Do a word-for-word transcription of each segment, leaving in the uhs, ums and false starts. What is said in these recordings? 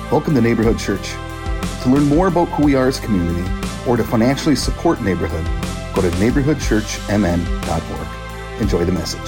Welcome to Neighborhood Church. To learn more about who we are as a community or to financially support Neighborhood, go to neighborhood church m n dot org. Enjoy the message.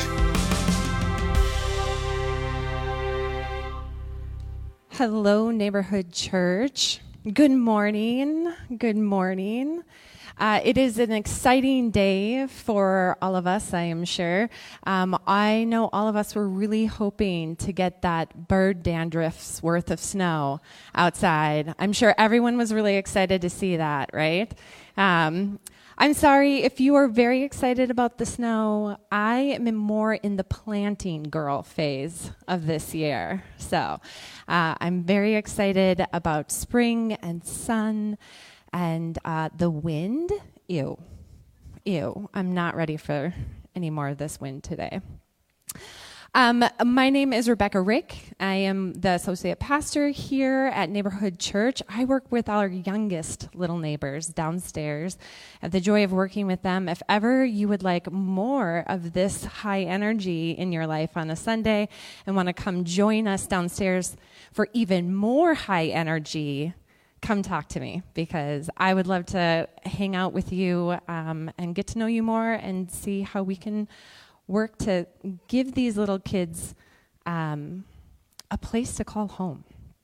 Hello, Neighborhood Church. Good morning. Good morning. Uh, it is an exciting day for all of us, I am sure. Um, I know all of us were really hoping to get that bird dandruff's worth of snow outside. I'm sure everyone was really excited to see that, right? Um, I'm sorry if you are very excited about the snow. I am more in the planting girl phase of this year. So uh, I'm very excited about spring and sun. And uh, the wind, ew, ew. I'm not ready for any more of this wind today. Um, my name is Rebecca Rick. I am the associate pastor here at Neighborhood Church. I work with our youngest little neighbors downstairs. I have the joy of working with them. If ever you would like more of this high energy in your life on a Sunday and want to come join us downstairs for even more high energy, come talk to me, because I would love to hang out with you um, and get to know you more and see how we can work to give these little kids um, a place to call home.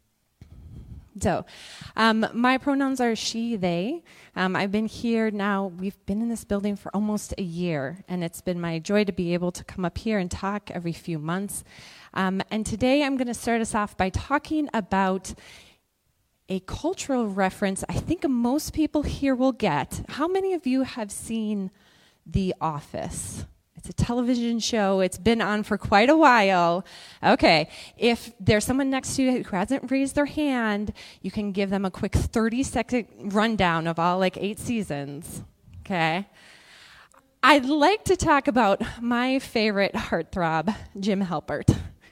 So, um, my pronouns are she, they. Um, I've been here now, we've been in this building for almost a year, and it's been my joy to be able to come up here and talk every few months. Um, and today I'm going to start us off by talking about a cultural reference I think most people here will get. How many of you have seen The Office? It's a television show. It's been on for quite a while. Okay, if there's someone next to you who hasn't raised their hand, you can give them a quick thirty-second rundown of all like eight seasons, okay? I'd like to talk about my favorite heartthrob, Jim Halpert.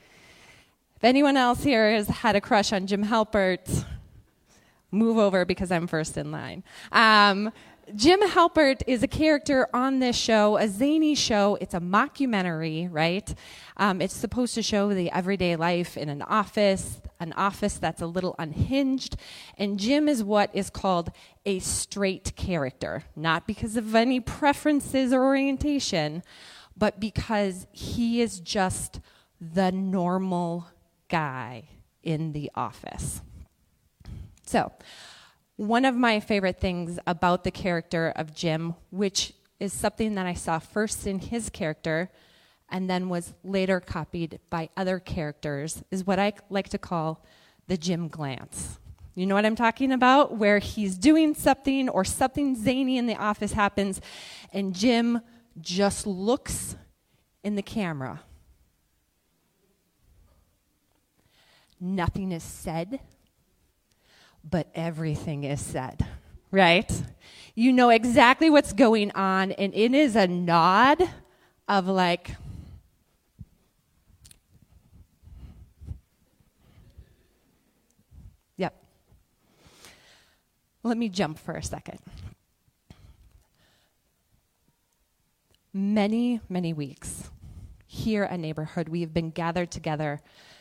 If anyone else here has had a crush on Jim Halpert, move over because I'm first in line. Um, Jim Halpert is a character on this show, a zany show. It's a mockumentary, right? Um, it's supposed to show the everyday life in an office, an office that's a little unhinged. And Jim is what is called a straight character, not because of any preferences or orientation, but because he is just the normal guy in the office. So, one of my favorite things about the character of Jim, which is something that I saw first in his character and then was later copied by other characters, is what I like to call the Jim glance. You know what I'm talking about? Where he's doing something or something zany in the office happens and Jim just looks in the camera. Nothing is said, but everything is said, right? You know exactly what's going on, and it is a nod of like, yep. Let me jump for a second. Many, many weeks here at Neighborhood, we have been gathered together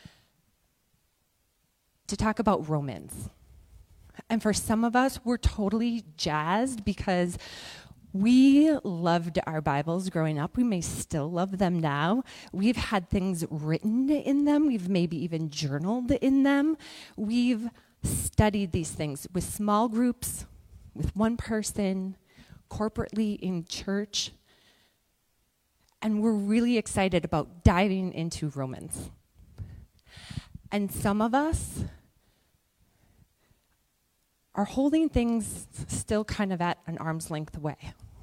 to talk about Romans. And for some of us, we're totally jazzed because we loved our Bibles growing up. We may still love them now. We've had things written in them. We've maybe even journaled in them. We've studied these things with small groups, with one person, corporately in church. And we're really excited about diving into Romans. And some of us are holding things still kind of at an arm's length away.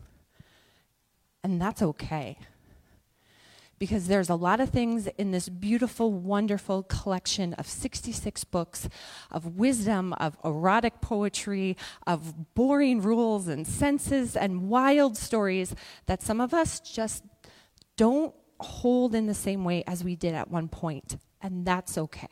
And that's okay. Because there's a lot of things in this beautiful, wonderful collection of sixty-six books of wisdom, of erotic poetry, of boring rules and senses and wild stories that some of us just don't hold in the same way as we did at one point. And that's okay.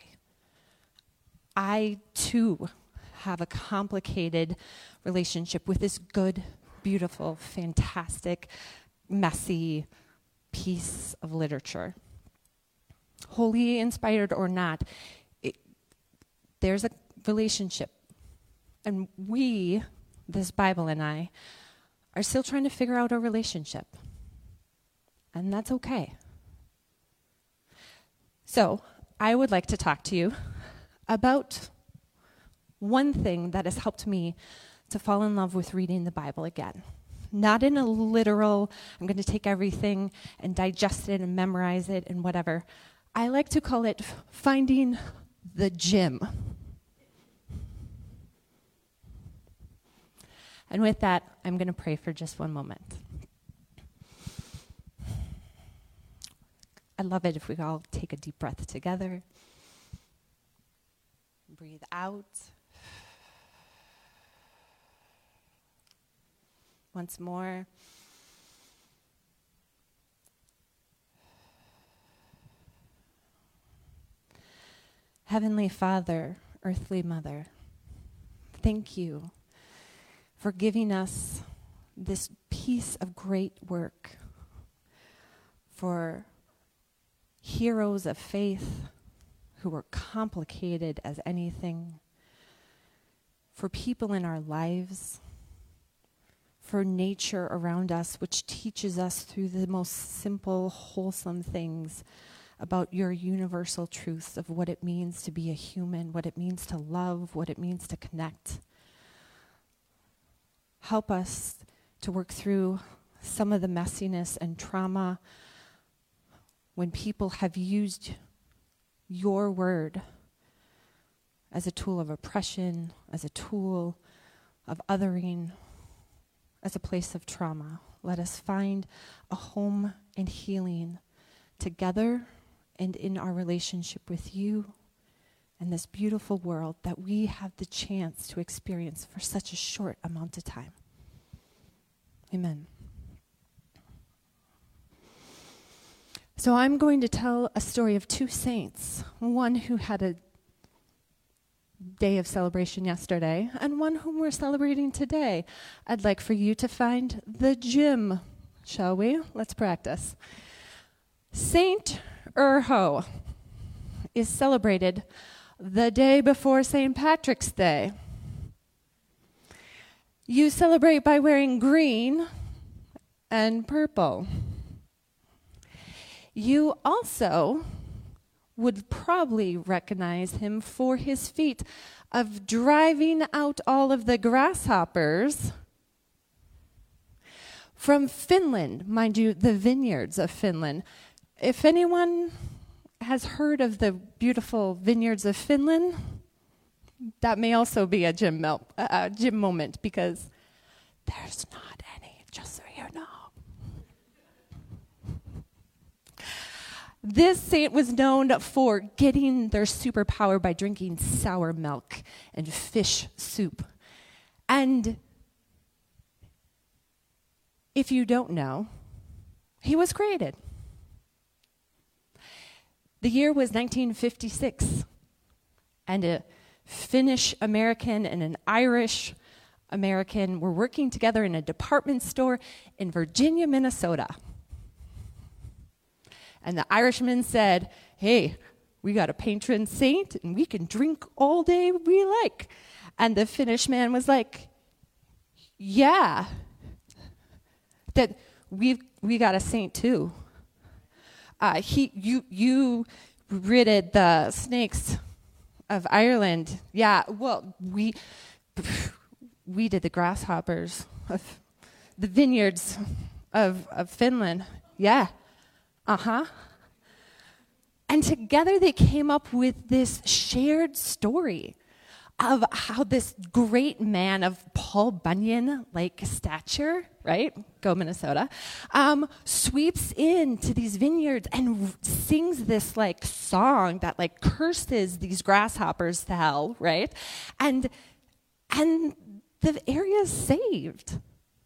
I, too, have a complicated relationship with this good, beautiful, fantastic, messy piece of literature. Wholly inspired or not, it, there's a relationship. And we, this Bible and I, are still trying to figure out our relationship. And that's okay. So, I would like to talk to you about one thing that has helped me to fall in love with reading the Bible again. Not in a literal, I'm going to take everything and digest it and memorize it and whatever. I like to call it finding the gym. And with that, I'm going to pray for just one moment. I love it if we all take a deep breath together. Breathe out. Once more. Heavenly Father, earthly Mother, thank you for giving us this piece of great work, for heroes of faith who were complicated as anything, for people in our lives, for nature around us, which teaches us through the most simple, wholesome things about your universal truths of what it means to be a human, what it means to love, what it means to connect. Help us to work through some of the messiness and trauma when people have used your word as a tool of oppression, as a tool of othering, as a place of trauma. Let us find a home and healing together and in our relationship with you and this beautiful world that we have the chance to experience for such a short amount of time. Amen. So I'm going to tell a story of two saints, one who had a day of celebration yesterday and one whom we're celebrating today. I'd like for you to find the gym, shall we? Let's practice. Saint Urho is celebrated the day before Saint Patrick's Day. You celebrate by wearing green and purple. You also would probably recognize him for his feat of driving out all of the grasshoppers from Finland, mind you, the vineyards of Finland. If anyone has heard of the beautiful vineyards of Finland, that may also be a gym, mel- uh, gym moment, because there's not any, just so you know. This saint was known for getting their superpower by drinking sour milk and fish soup. And if you don't know, he was created. The year was nineteen fifty-six, and a Finnish American and an Irish American were working together in a department store in Virginia, Minnesota. And the Irishman said, hey, we got a patron saint, and we can drink all day we like. And the Finnish man was like, yeah, that we've we got a saint too. Uh, he, you, you ridded the snakes of Ireland. Yeah, well, we, we did the grasshoppers of the vineyards of of Finland. Yeah. Uh-huh. And together they came up with this shared story of how this great man of Paul Bunyan-like stature, right? Go Minnesota, um, sweeps into these vineyards and r- sings this like song that like curses these grasshoppers to hell, right? And and the area is saved.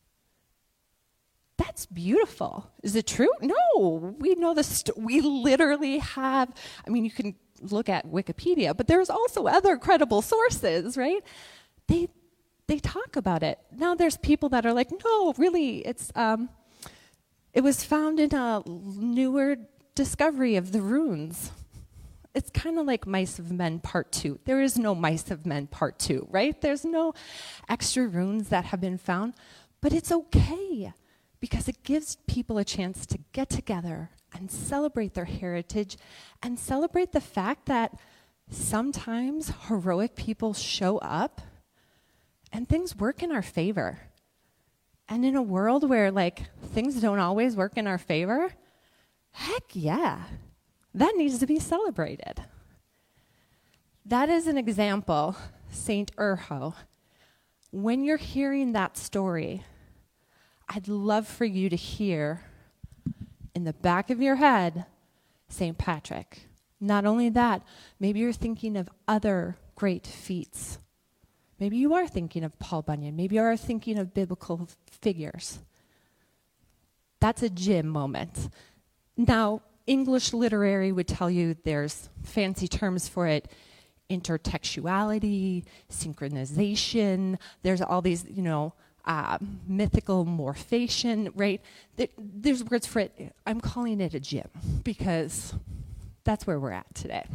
That's beautiful. Is it true? No, we know the st- we literally have, I mean, you can look at Wikipedia, but there's also other credible sources, right? They they talk about it. Now there's people that are like, no, really, it's um, it was found in a newer discovery of the runes It's kind of like Mice of Men Part two. There is no Mice of Men Part two, right? There's no extra runes that have been found, but it's okay because it gives people a chance to get together and celebrate their heritage and celebrate the fact that sometimes heroic people show up and things work in our favor. And in a world where, like, things don't always work in our favor, heck yeah, that needs to be celebrated. That is an example, Saint Urho. When you're hearing that story, I'd love for you to hear in the back of your head, Saint Patrick. Not only that, maybe you're thinking of other great feats. Maybe you are thinking of Paul Bunyan. Maybe you are thinking of biblical figures. That's a Jim moment. Now, English literary would tell you there's fancy terms for it. Intertextuality, synchronization. There's all these, you know, uh, mythical morphation, right? There, there's words for it. I'm calling it a Jim because that's where we're at today.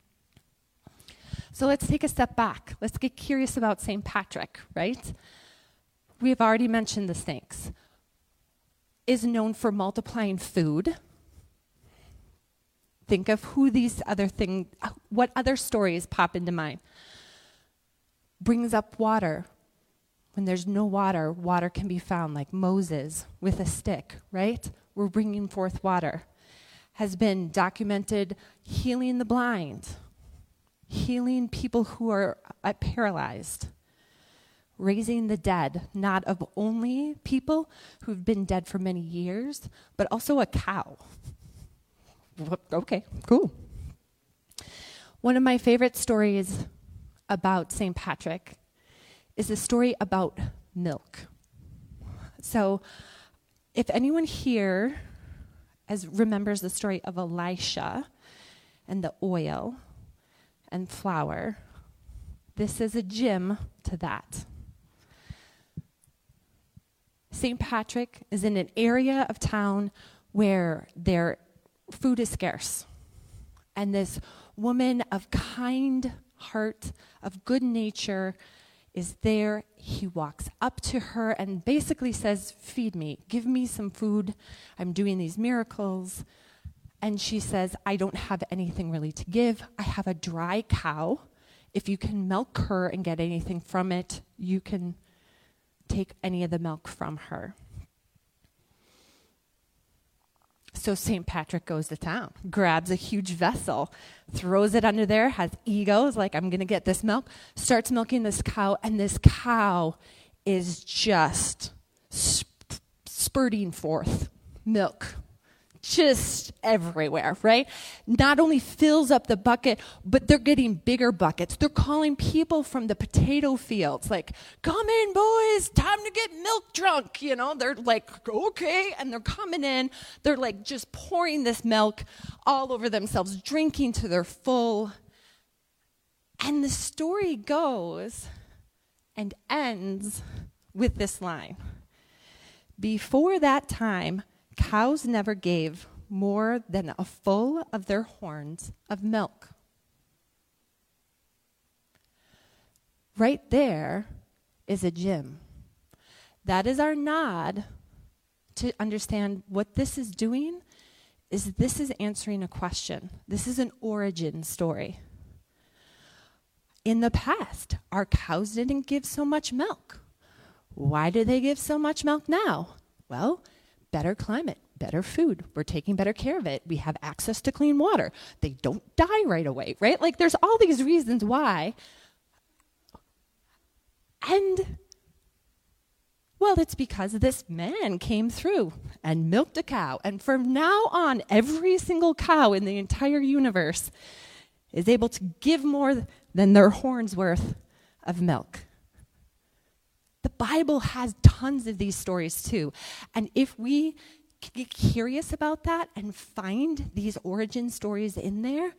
So let's take a step back. Let's get curious about Saint Patrick, right? We've already mentioned the snakes. Is known for multiplying food. Think of who these other things, what other stories pop into mind. Brings up water. When there's no water, water can be found, like Moses with a stick, right? We're bringing forth water. Has been documented healing the blind, healing people who are uh, paralyzed, raising the dead, not of only people who've been dead for many years, but also a cow. Okay, cool. One of my favorite stories about Saint Patrick is a story about milk. So if anyone here as remembers the story of Elisha and the oil and flour, this is a gem to that. Saint Patrick is in an area of town where their food is scarce. And this woman of kind heart, of good nature, is there. He walks up to her and basically says, feed me, give me some food. I'm doing these miracles. And she says, I don't have anything really to give. I have a dry cow. If you can milk her and get anything from it, you can take any of the milk from her. So Saint Patrick goes to town, grabs a huge vessel, throws it under there, has egos, like, I'm going to get this milk, starts milking this cow, and this cow is just sp- spurting forth milk. Just everywhere, right? Not only fills up the bucket, but they're getting bigger buckets. They're calling people from the potato fields, like, come in, boys, time to get milk drunk. You know, they're like, okay. And they're coming in. They're like just pouring this milk all over themselves, drinking to their full. And the story goes and ends with this line. Before that time, cows never gave more than a full of their horns of milk. Right there is a gem. That is our nod to understand what this is doing is this is answering a question. This is an origin story. In the past, our cows didn't give so much milk. Why do they give so much milk now? Well, better climate, better food. We're taking better care of it. We have access to clean water. They don't die right away, right? Like, there's all these reasons why. And, well, it's because this man came through and milked a cow. And from now on, every single cow in the entire universe is able to give more than their horn's worth of milk. The Bible has tons of these stories too. And if we get curious about that and find these origin stories in there,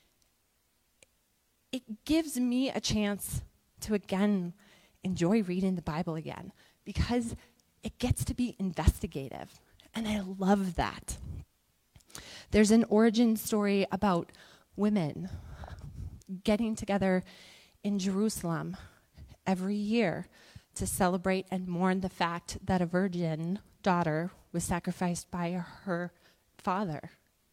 it gives me a chance to, again, enjoy reading the Bible again, because it gets to be investigative. And I love that. There's an origin story about women getting together in Jerusalem every year to celebrate and mourn the fact that a virgin daughter was sacrificed by her father.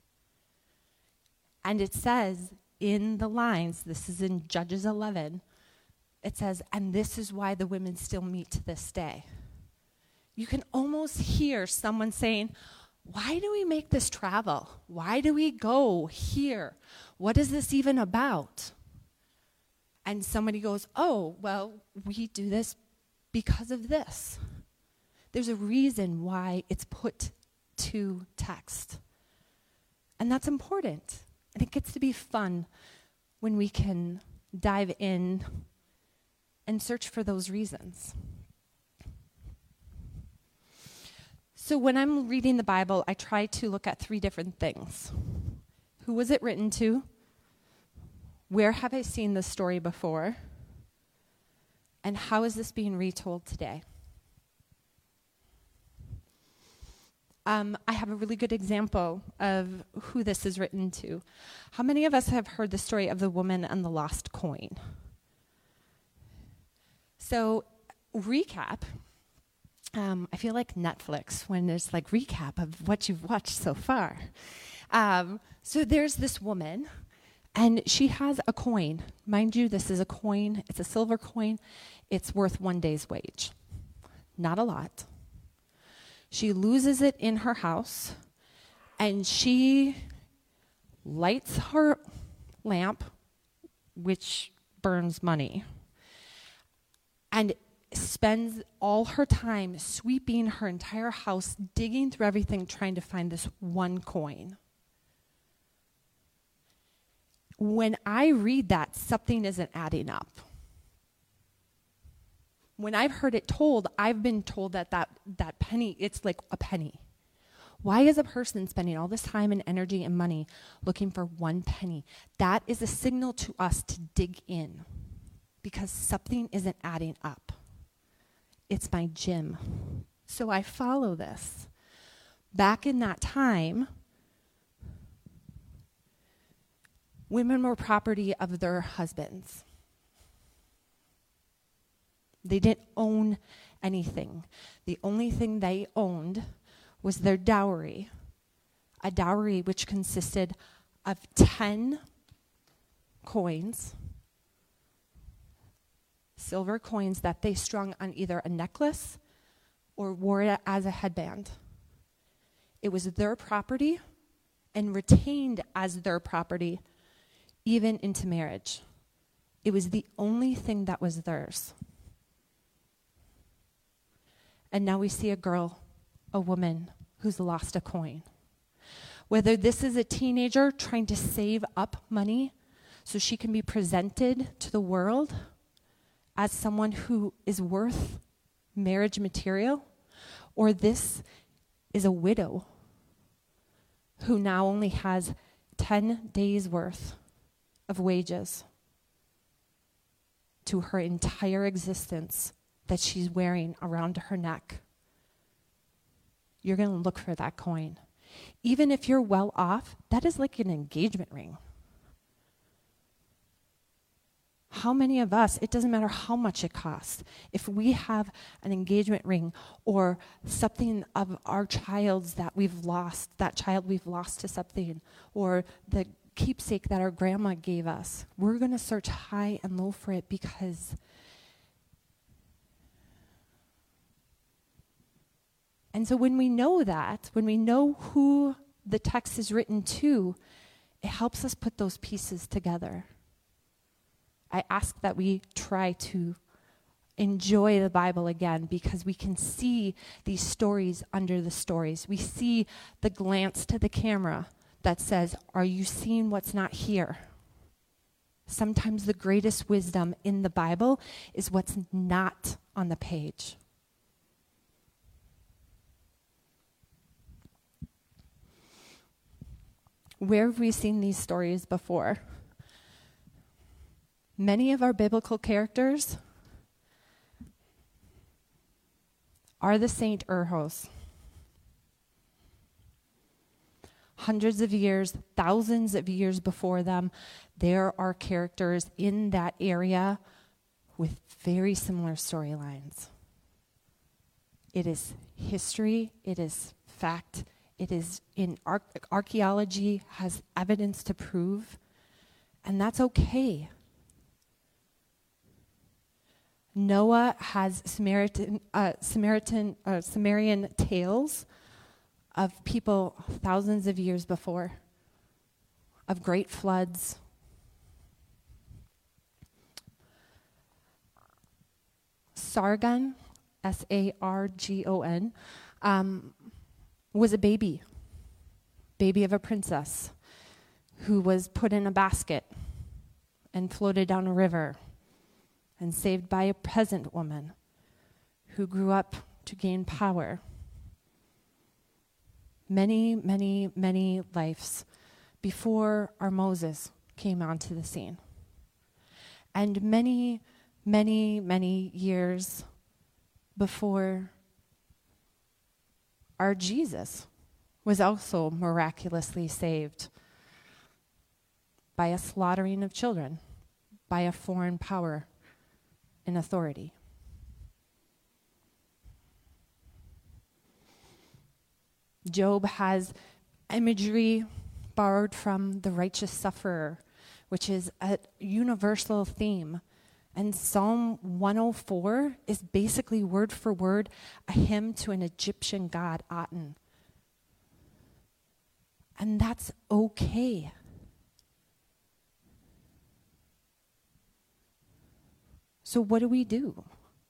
And it says in the lines, this is in Judges eleven, it says, and this is why the women still meet to this day. You can almost hear someone saying, why do we make this travel? Why do we go here? What is this even about? And somebody goes, oh, well, we do this because of this. There's a reason why it's put to text. And that's important. And it gets to be fun when we can dive in and search for those reasons. So when I'm reading the Bible, I try to look at three different things. Who was it written to? Where have I seen this story before? And how is this being retold today? Um, I have a really good example of who this is written to. How many of us have heard the story of the woman and the lost coin? So, recap. Um, I feel like Netflix when there's like recap of what you've watched so far. Um, so there's this woman, and she has a coin. Mind you, this is a coin. It's a silver coin. It's worth one day's wage. Not a lot. She loses it in her house, and she lights her lamp, which burns money, and spends all her time sweeping her entire house, digging through everything, trying to find this one coin. When I read that, something isn't adding up. When I've heard it told, I've been told that that, that penny, it's like a penny. Why is a person spending all this time and energy and money looking for one penny? That is a signal to us to dig in, because something isn't adding up. It's my gym. So I follow this. Back in that time, women were property of their husbands. They didn't own anything. The only thing they owned was their dowry, a dowry which consisted of ten coins, silver coins that they strung on either a necklace or wore it as a headband. It was their property and retained as their property even into marriage. It was the only thing that was theirs. And now we see a girl, a woman, who's lost a coin. Whether this is a teenager trying to save up money so she can be presented to the world as someone who is worth marriage material, or this is a widow who now only has ten days worth of wages to her entire existence that she's wearing around her neck. You're going to look for that coin. Even if you're well off, that is like an engagement ring. How many of us, it doesn't matter how much it costs, if we have an engagement ring or something of our child's that we've lost, that child we've lost to something, or the keepsake that our grandma gave us, we're going to search high and low for it, because and so when we know that, when we know who the text is written to, it helps us put those pieces together. I ask that we try to enjoy the Bible again, because we can see these stories under the stories. We see the glance to the camera that says, are you seeing what's not here? Sometimes the greatest wisdom in the Bible is what's not on the page. Where have we seen these stories before? Many of our biblical characters are the Saint Urhos. hundreds of years, thousands of years before them, there are characters in that area with very similar storylines. It is history, it is fact, it is in ar- archaeology has evidence to prove, and that's okay. Noah has Samaritan, uh, Samaritan, uh, Sumerian tales of people thousands of years before, of great floods. Sargon, S A R G O N, um, was a baby, baby of a princess who was put in a basket and floated down a river and saved by a peasant woman who grew up to gain power. Many, many, many lives before our Moses came onto the scene. And many, many, many years before our Jesus was also miraculously saved by a slaughtering of children, by a foreign power and authority. Job has imagery borrowed from the righteous sufferer, which is a universal theme. And Psalm one oh four is basically word for word a hymn to an Egyptian god, Aten. And that's okay. So what do we do?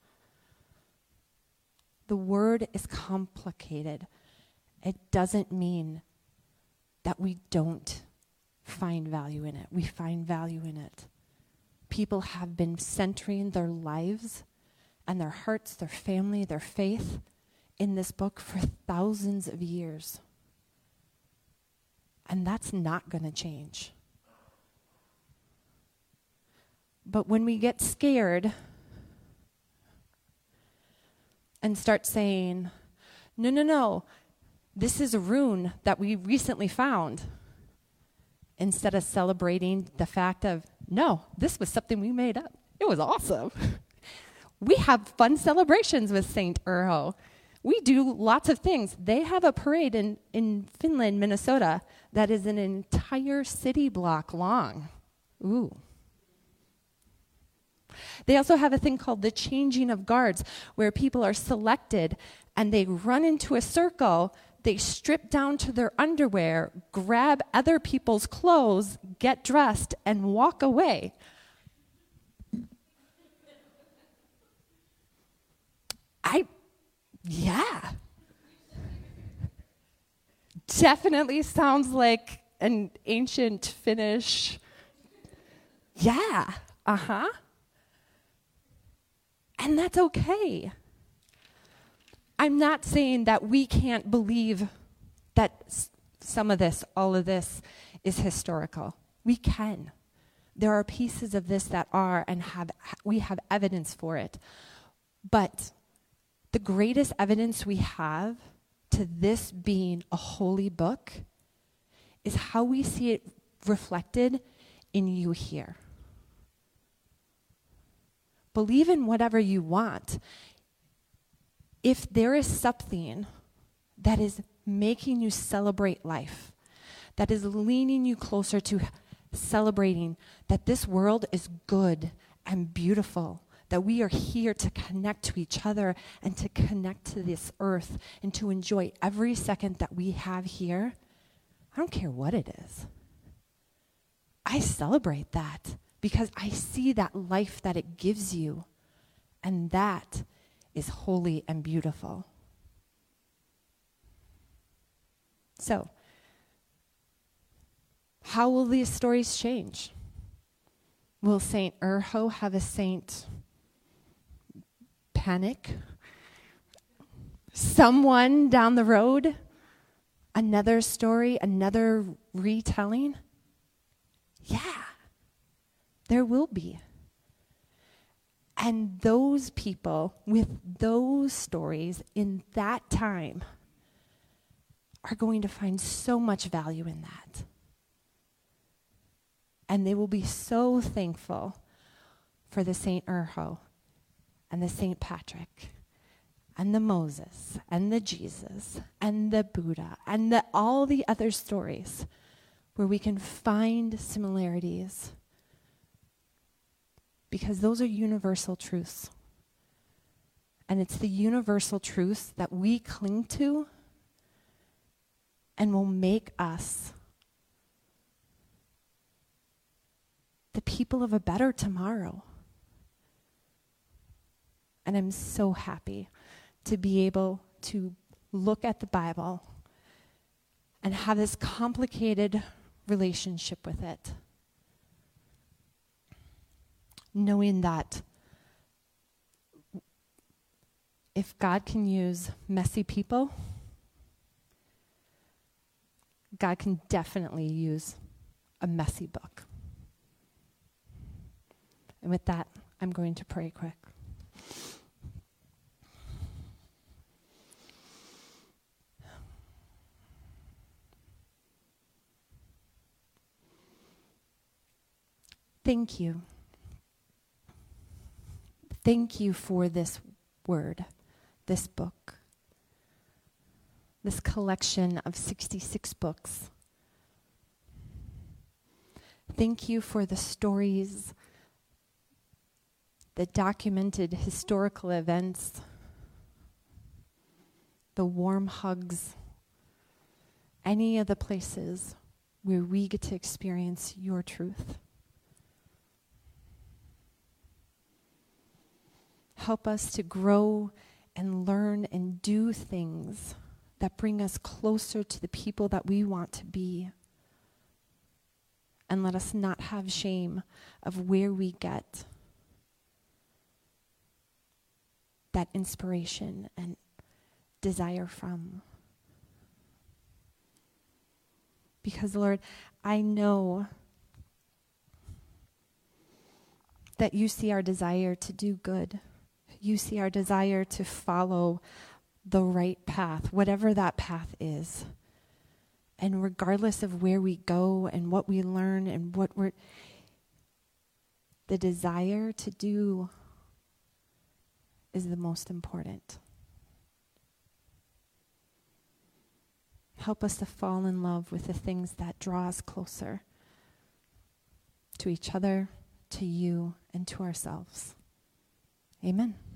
The word is complicated. It doesn't mean that we don't find value in it. We find value in it. People have been centering their lives and their hearts, their family, their faith in this book for thousands of years. And that's not going to change. But when we get scared and start saying, no, no, no, this is a rune that we recently found, instead of celebrating the fact of, no, this was something we made up. It was awesome. We have fun celebrations with Saint Urho. We do lots of things. They have a parade in, in Finland, Minnesota, that is an entire city block long. Ooh. They also have a thing called the changing of guards, where people are selected and they run into a circle, they strip down to their underwear, grab other people's clothes, get dressed, and walk away. I, yeah. Definitely sounds like an ancient Finnish, yeah, uh-huh. And that's okay. I'm not saying that we can't believe that s- some of this, all of this, is historical. We can. There are pieces of this that are, and have we have evidence for it. But the greatest evidence we have to this being a holy book is how we see it reflected in you here. Believe in whatever you want. If there is something that is making you celebrate life, that is leaning you closer to celebrating that this world is good and beautiful, that we are here to connect to each other and to connect to this earth and to enjoy every second that we have here, I don't care what it is. I celebrate that because I see that life that it gives you, and that is holy and beautiful. So, how will these stories change? Will Saint Urho have a saint panic? Someone down the road? Another story, another retelling? Yeah, there will be. And those people with those stories in that time are going to find so much value in that. And they will be so thankful for the Saint Urho and the Saint Patrick and the Moses and the Jesus and the Buddha and the, all the other stories where we can find similarities, because those are universal truths. And it's the universal truths that we cling to and will make us the people of a better tomorrow. And I'm so happy to be able to look at the Bible and have this complicated relationship with it, knowing that if God can use messy people, God can definitely use a messy book. And with that, I'm going to pray quick. Thank you. Thank you for this word, this book, this collection of sixty-six books. Thank you for the stories, the documented historical events, the warm hugs, any of the places where we get to experience your truth. Help us to grow and learn and do things that bring us closer to the people that we want to be. And let us not have shame of where we get that inspiration and desire from. Because, Lord, I know that you see our desire to do good. You see our desire to follow the right path, whatever that path is. And regardless of where we go and what we learn and what we're, the desire to do is the most important. Help us to fall in love with the things that draw us closer to each other, to you, and to ourselves. Amen.